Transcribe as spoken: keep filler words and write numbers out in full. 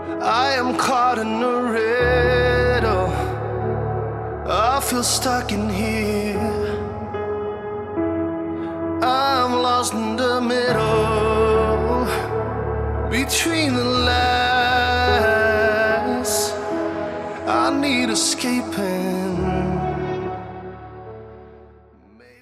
I am caught in a riddle. I feel stuck in here. I'm lost in the middle, between the lines. I need escaping.